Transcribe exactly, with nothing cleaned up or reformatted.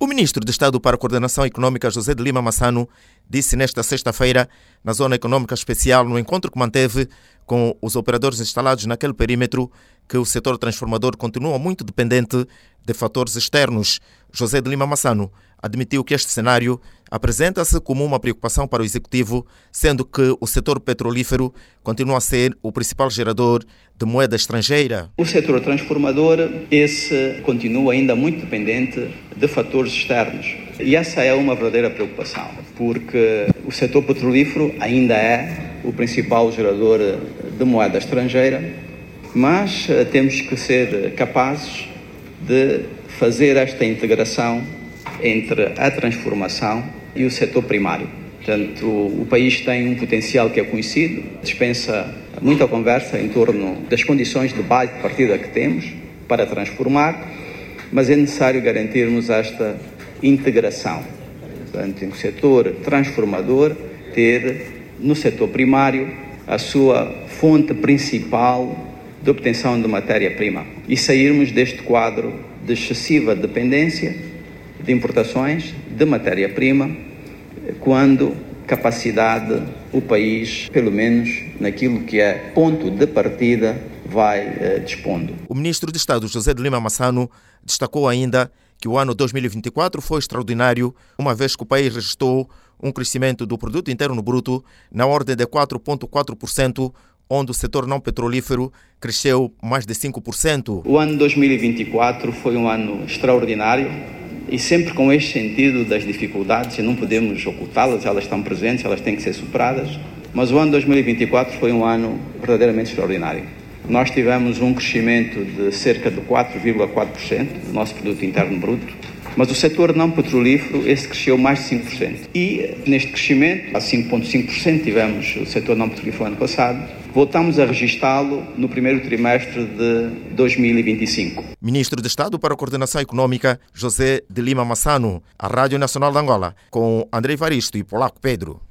O ministro de Estado para a Coordenação Econômica, José de Lima Massano, disse nesta sexta-feira, na Zona Econômica Especial, no encontro que manteve com os operadores instalados naquele perímetro, que o setor transformador continua muito dependente de fatores externos. José de Lima Massano admitiu que este cenário apresenta-se como uma preocupação para o Executivo, sendo que o setor petrolífero continua a ser o principal gerador de moeda estrangeira. O setor transformador, esse continua ainda muito dependente de fatores externos. E essa é uma verdadeira preocupação, porque o setor petrolífero ainda é o principal gerador de moeda estrangeira, mas temos que ser capazes de fazer esta integração entre a transformação e o setor primário. Portanto, o país tem um potencial que é conhecido, dispensa muita conversa em torno das condições de base de partida que temos para transformar, mas é necessário garantirmos esta integração. Portanto, o setor transformador ter no setor primário a sua fonte principal de obtenção de matéria-prima e sairmos deste quadro de excessiva dependência de importações de matéria-prima, quando capacidade o país, pelo menos naquilo que é ponto de partida, vai eh, dispondo. O ministro de Estado, José de Lima Massano, destacou ainda que o ano dois mil e vinte e quatro foi extraordinário, uma vez que o país registrou um crescimento do produto interno bruto na ordem de quatro vírgula quatro por cento, onde o setor não petrolífero cresceu mais de cinco por cento. O ano dois mil e vinte e quatro foi um ano extraordinário e sempre com este sentido das dificuldades, e não podemos ocultá-las, elas estão presentes, elas têm que ser superadas, mas o ano dois mil e vinte e quatro foi um ano verdadeiramente extraordinário. Nós tivemos um crescimento de cerca de quatro vírgula quatro por cento do nosso produto interno bruto, mas o setor não petrolífero, esse cresceu mais de cinco por cento. E neste crescimento, a cinco vírgula cinco por cento, tivemos o setor não petrolífero ano passado, voltamos a registá-lo no primeiro trimestre de dois mil e vinte e cinco. Ministro de Estado para a Coordenação Econômica, José de Lima Massano, a Rádio Nacional de Angola, com André Varisto e Polaco Pedro.